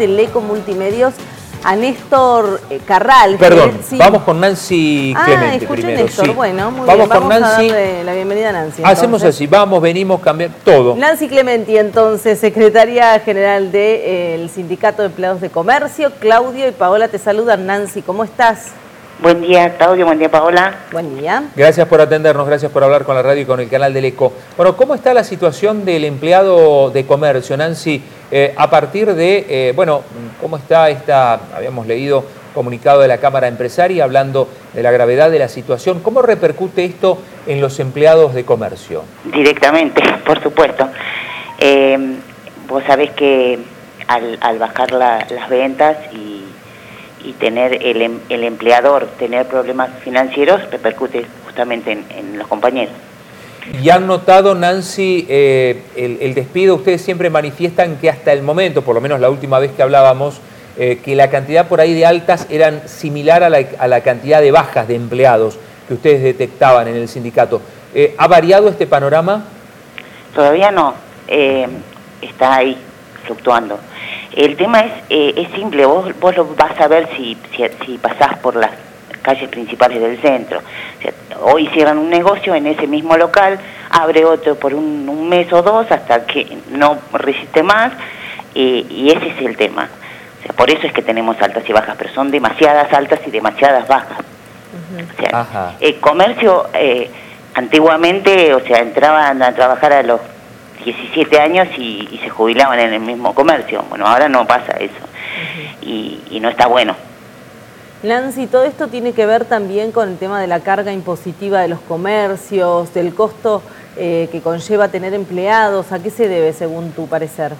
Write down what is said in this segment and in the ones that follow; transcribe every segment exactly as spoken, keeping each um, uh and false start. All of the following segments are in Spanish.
de LECO Multimedios, a Néstor Carral. Perdón, que, sí. vamos con Nancy ah, Clemente escuché primero. Néstor, sí. bueno, muy vamos bien. Con vamos Nancy. a darle la bienvenida a Nancy. Hacemos entonces. así, vamos, venimos, cambiamos todo. Nancy Clemente, entonces, secretaria general del de, eh, Sindicato de Empleados de Comercio. Claudio y Paola te saludan. Nancy, ¿cómo estás? Buen día, Claudio. Buen día, Paola. Buen día. Gracias por atendernos, gracias por hablar con la radio y con el canal del ECO. Bueno, ¿cómo está la situación del empleado de comercio, Nancy? Eh, a partir de, eh, bueno, ¿cómo está esta, habíamos leído, comunicado de la Cámara Empresaria hablando de la gravedad de la situación? ¿Cómo repercute esto en los empleados de comercio? Directamente, por supuesto. Eh, vos sabés que al, al bajar la, las ventas y y tener el, el empleador tener problemas financieros repercute justamente en, en los compañeros. ¿Y han notado, Nancy, eh, el, el despido? Ustedes siempre manifiestan que hasta el momento, por lo menos la última vez que hablábamos, eh, que la cantidad por ahí de altas eran similar a la, a la cantidad de bajas de empleados que ustedes detectaban en el sindicato. Eh, ¿Ha variado este panorama? Todavía no, eh, está ahí, fluctuando. El tema es, eh, es simple, vos, vos lo vas a ver si, si, si pasás por las calles principales del centro. O sea, hoy cierran un negocio en ese mismo local, abre otro por un, un mes o dos hasta que no resiste más, eh, y ese es el tema. O sea, por eso es que tenemos altas y bajas, pero son demasiadas altas y demasiadas bajas. Uh-huh. O sea, el comercio eh, antiguamente, o sea, entraban a trabajar a los diecisiete años y, y se jubilaban en el mismo comercio. Bueno, ahora no pasa eso. Uh-huh. y, y no está bueno. Nancy, todo esto tiene que ver también con el tema de la carga impositiva de los comercios, del costo eh, que conlleva tener empleados. ¿A qué se debe, según tu parecer?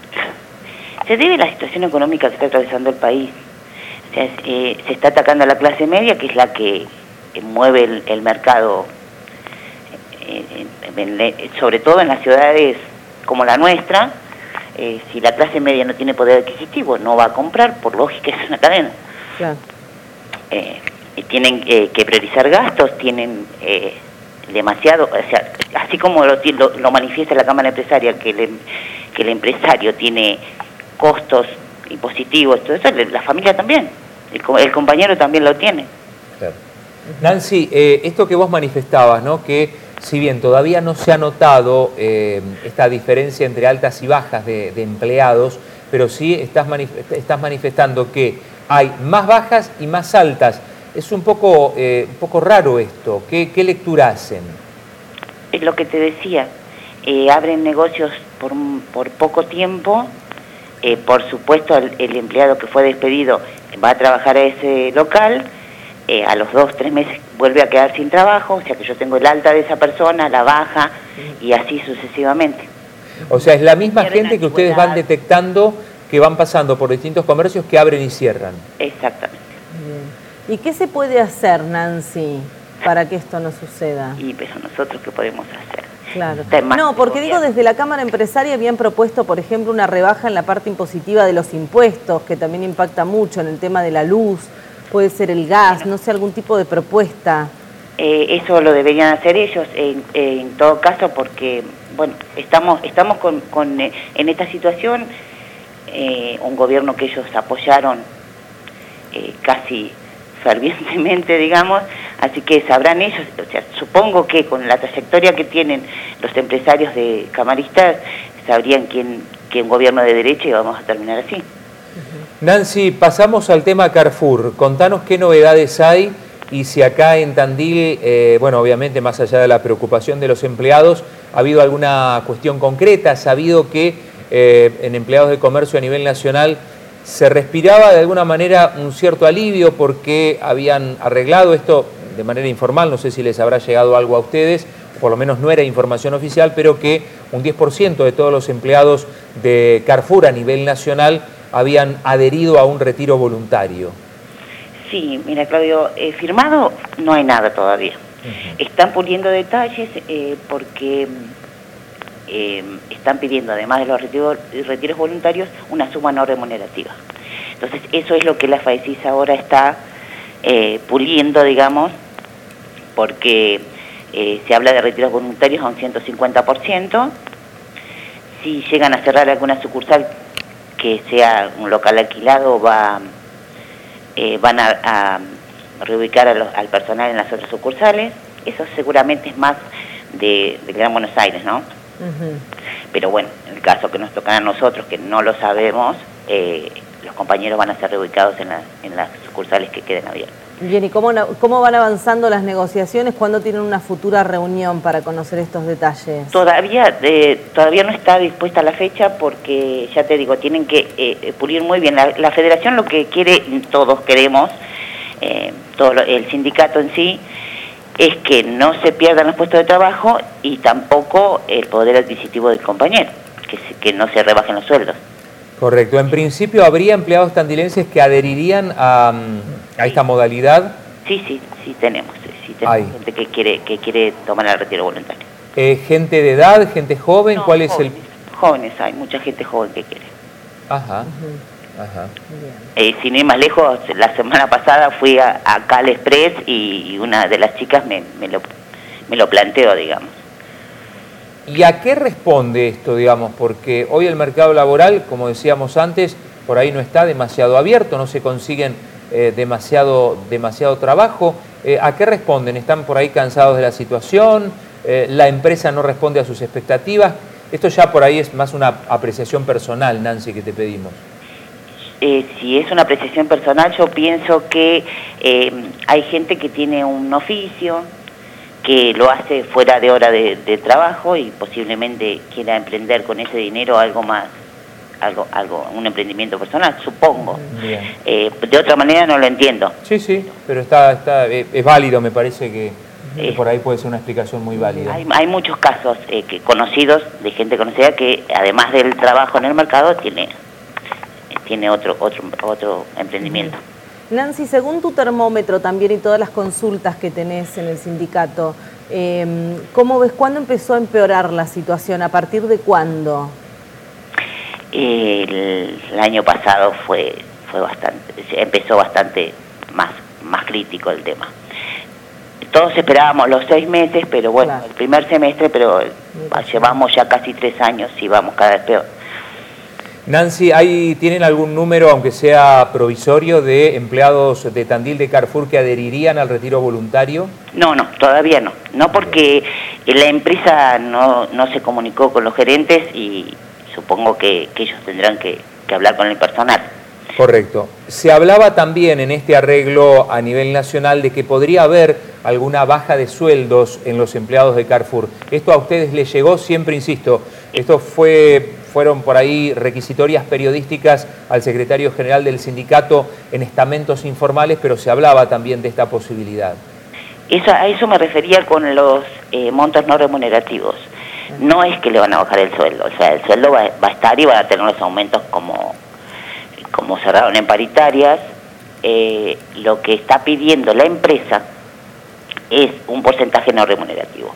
Se debe a la situación económica que está atravesando el país. O sea, eh, se está atacando a la clase media, que es la que eh, mueve el, el mercado, eh, en, en, sobre todo en las ciudades como la nuestra. Eh, si la clase media no tiene poder adquisitivo, no va a comprar, por lógica es una cadena. Claro. Eh, tienen eh, que priorizar gastos, tienen eh, demasiado, o sea, así como lo, lo, lo manifiesta la Cámara Empresaria, que el, que el empresario tiene costos impositivos, todo eso, la familia también, el, el compañero también lo tiene. Claro. Nancy, eh, esto que vos manifestabas, ¿no? Que si bien todavía no se ha notado eh, esta diferencia entre altas y bajas de, de empleados, pero sí estás, manif estás manifestando que hay más bajas y más altas. Es un poco, eh, un poco raro esto. ¿Qué, qué lectura hacen? Es lo que te decía. Eh, abren negocios por, por poco tiempo. Eh, por supuesto, el, el empleado que fue despedido va a trabajar a ese local. Eh, a los dos, tres meses vuelve a quedar sin trabajo. O sea que yo tengo el alta de esa persona, la baja y así sucesivamente. O sea, es la misma gente que ustedes van detectando que van pasando por distintos comercios que abren y cierran. Exactamente. Bien. ¿Y qué se puede hacer, Nancy, para que esto no suceda? Y pero nosotros, ¿qué podemos hacer? Claro. No, porque digo, desde la Cámara Empresaria habían propuesto, por ejemplo, una rebaja en la parte impositiva de los impuestos, que también impacta mucho en el tema de la luz, puede ser el gas, bueno, no sé, algún tipo de propuesta. Eh, eso lo deberían hacer ellos, en, en todo caso, porque, bueno, estamos, estamos con, con eh, en esta situación. Eh, un gobierno que ellos apoyaron eh, casi fervientemente, digamos, así que sabrán ellos, o sea, supongo que con la trayectoria que tienen los empresarios de camaristas, sabrían quién, que un gobierno de derecha íbamos a terminar así. Nancy, pasamos al tema Carrefour. Contanos qué novedades hay y si acá en Tandil, eh, bueno, obviamente más allá de la preocupación de los empleados, ha habido alguna cuestión concreta, ha sabido que Eh, en empleados de comercio a nivel nacional se respiraba de alguna manera un cierto alivio porque habían arreglado esto de manera informal, no sé si les habrá llegado algo a ustedes, por lo menos no era información oficial, pero que un diez por ciento de todos los empleados de Carrefour a nivel nacional habían adherido a un retiro voluntario. Sí, mira, Claudio, eh, firmado no hay nada todavía. Uh-huh. Están puliendo detalles eh, porque Eh, están pidiendo, además de los retiros, retiros voluntarios, una suma no remunerativa. Entonces, eso es lo que la FAECIS ahora está eh, puliendo, digamos, porque eh, se habla de retiros voluntarios a un ciento cincuenta por ciento. Si llegan a cerrar alguna sucursal, que que sea un local alquilado va eh, van a, a reubicar a los, al personal en las otras sucursales. Eso seguramente es más de, de Gran Buenos Aires, ¿no? Uh-huh. Pero bueno, en el caso que nos tocan a nosotros, que no lo sabemos, eh, los compañeros van a ser reubicados en, la, en las sucursales que queden abiertas. Bien, ¿y cómo, cómo van avanzando las negociaciones? ¿Cuándo tienen una futura reunión para conocer estos detalles? Todavía eh, todavía no está dispuesta la fecha porque, ya te digo, tienen que eh, pulir muy bien. La, la federación lo que quiere, todos queremos, eh, todo lo, el sindicato en sí, es que no se pierdan los puestos de trabajo y tampoco el poder adquisitivo del compañero, que, se, que no se rebajen los sueldos. Correcto. En principio, ¿habría empleados tandilenses que adherirían a, a esta modalidad? Sí, sí, sí tenemos. Sí tenemos Ay. gente que quiere que quiere tomar el retiro voluntario. Eh, ¿Gente de edad, gente joven? No, ¿Cuál jóvenes, es el...? Jóvenes, hay mucha gente joven que quiere. Ajá. Uh-huh. Ajá. Eh, sin ir más lejos, la semana pasada fui a, a Cal Express y, y una de las chicas me, me, lo, me lo planteó, digamos. ¿Y a qué responde esto, digamos? Porque hoy el mercado laboral, como decíamos antes, por ahí no está demasiado abierto, no se consiguen eh, demasiado, demasiado trabajo. Eh, ¿A qué responden? ¿Están por ahí cansados de la situación? Eh, ¿La empresa no responde a sus expectativas? Esto ya por ahí es más una apreciación personal, Nancy, que te pedimos. Eh, si es una apreciación personal, yo pienso que eh, hay gente que tiene un oficio, que lo hace fuera de hora de, de trabajo y posiblemente quiera emprender con ese dinero algo más, algo, algo, un emprendimiento personal, supongo. Eh, de otra manera no lo entiendo. Sí, sí, pero está, está es, es válido, me parece que, que por ahí puede ser una explicación muy válida. Hay, hay muchos casos eh, que conocidos, de gente conocida, que además del trabajo en el mercado tiene, tiene otro, otro, otro emprendimiento. Nancy, según tu termómetro también y todas las consultas que tenés en el sindicato, eh, ¿cómo ves cuándo empezó a empeorar la situación? ¿A partir de cuándo? El, el año pasado fue fue bastante, empezó bastante más, más crítico el tema. Todos esperábamos los seis meses, pero bueno, claro. el primer semestre, pero llevamos ya casi tres años y vamos cada vez peor. Nancy, ¿hay, ¿tienen algún número, aunque sea provisorio, de empleados de Tandil de Carrefour que adherirían al retiro voluntario? No, no, todavía no. No porque la empresa no, no se comunicó con los gerentes y supongo que, que ellos tendrán que, que hablar con el personal. Correcto. Se hablaba también en este arreglo a nivel nacional de que podría haber alguna baja de sueldos en los empleados de Carrefour. ¿Esto a ustedes les llegó? Siempre insisto, esto fue... fueron por ahí requisitorias periodísticas al secretario general del sindicato en estamentos informales, pero se hablaba también de esta posibilidad. Eso, a eso me refería con los eh, montos no remunerativos. No es que le van a bajar el sueldo, o sea, el sueldo va, va a estar y van a tener los aumentos como, como cerraron en paritarias. Eh, lo que está pidiendo la empresa es un porcentaje no remunerativo.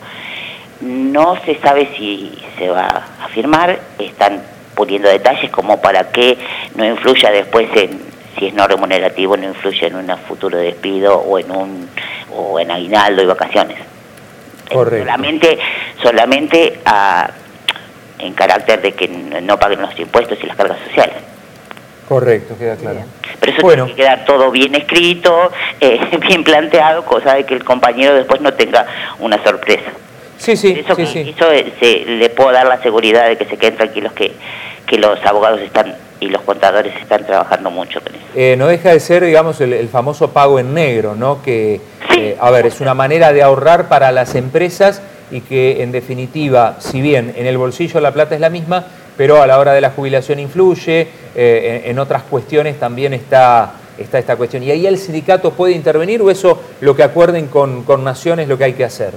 No se sabe si se va a firmar, están puliendo detalles como para que no influya después en, si es no remunerativo, no influye en un futuro despido o en un o en aguinaldo y vacaciones. Correcto. Solamente, solamente a, en carácter de que no paguen los impuestos y las cargas sociales. Correcto, queda claro. Pero eso bueno. tiene que quedar todo bien escrito, eh, bien planteado, cosa de que el compañero después no tenga una sorpresa. Sí, sí, eso, sí, que, sí. eso se, le puedo dar la seguridad de que se queden tranquilos que, que los abogados están y los contadores están trabajando mucho con eso. Eh, no deja de ser, digamos, el, el famoso pago en negro, ¿no? Que, sí. eh, a ver, es una manera de ahorrar para las empresas y que, en definitiva, si bien en el bolsillo la plata es la misma, pero a la hora de la jubilación influye, eh, en, en otras cuestiones también está, está esta cuestión. ¿Y ahí el sindicato puede intervenir o eso, lo que acuerden con, con Nación, es lo que hay que hacer?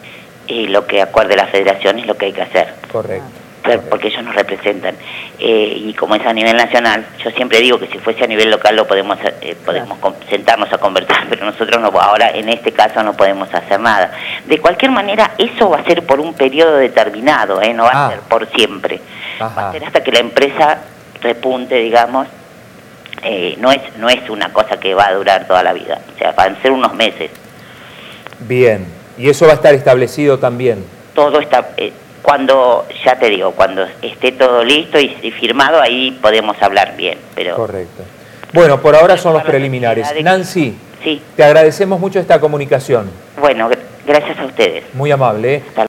Y lo que acuerde la federación es lo que hay que hacer. Correcto. Porque ellos nos representan. Eh, y como es a nivel nacional, yo siempre digo que si fuese a nivel local lo podemos eh, podemos claro. sentarnos a conversar, pero nosotros no, ahora en este caso no podemos hacer nada. De cualquier manera, eso va a ser por un periodo determinado, ¿eh? No va ah. a ser por siempre. Ajá. Va a ser hasta que la empresa repunte, digamos. Eh, no es no es una cosa que va a durar toda la vida, o sea, van a ser unos meses. Bien. ¿Y eso va a estar establecido también? Todo está, eh, cuando, ya te digo, cuando esté todo listo y, y firmado, ahí podemos hablar bien. Pero correcto. Bueno, por ahora son los preliminares. Nancy, sí. Te agradecemos mucho esta comunicación. Bueno, gracias a ustedes. Muy amable, ¿eh? Hasta